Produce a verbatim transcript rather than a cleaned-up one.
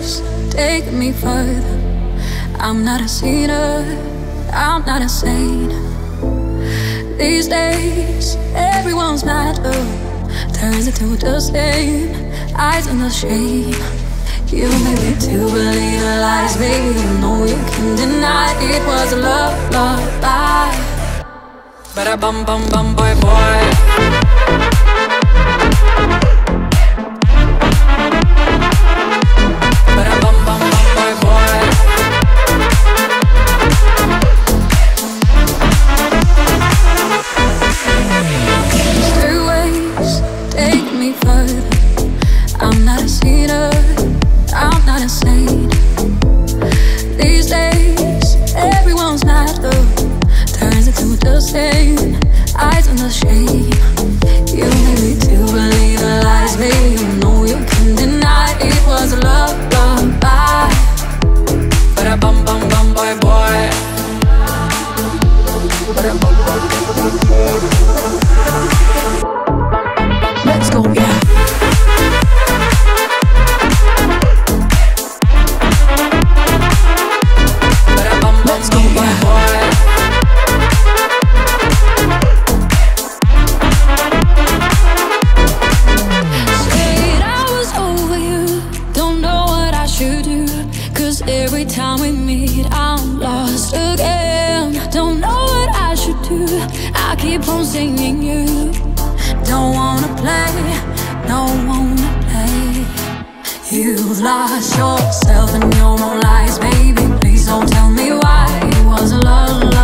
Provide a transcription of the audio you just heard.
ways take me further. I'm not a sinner, I'm not a saint. These days, everyone's matter turns into just pain, eyes on the shame. You made me to believe the lies, baby. You know you can deny it was a love, love lie. But I bum bum bum boy boy. But I bum bum bum boy boy. Through ways take me further. I'm not a sinner, I'm not a saint. These days, everyone's matter turns into just pain, eyes on the shame. You made me to believe the lies, baby. You know you can deny it was a love, love lie. But I bum bum bum boy boy. But I bum bum bum boy. Let's go, yeah. Let's go, yeah, boy. Said I was over you, don't know what I should do. Cause every time we meet, I'm lost again. Don't know what I should do, I keep on singing you. Don't wanna play, don't wanna play. You've lost yourself in your own lies, baby. Please don't tell me why it was a love.